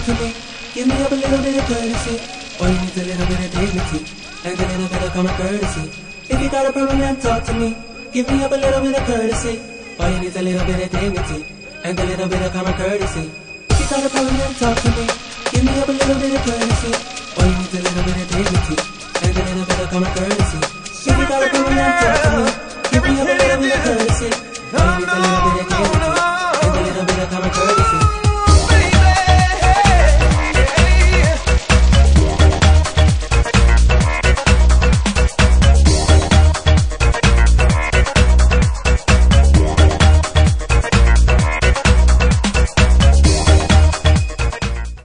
talk to me. Give me up a little bit of courtesy. All you need's a little bit of dignity and a little bit of common courtesy. If you got a problem, then talk to me. Give me up a little bit of courtesy. All you need's a little bit of dignity and a little bit of common courtesy. If you got a problem, then talk to me. Give me up a little bit of courtesy. All you need's a little bit of dignity and a little bit of common courtesy.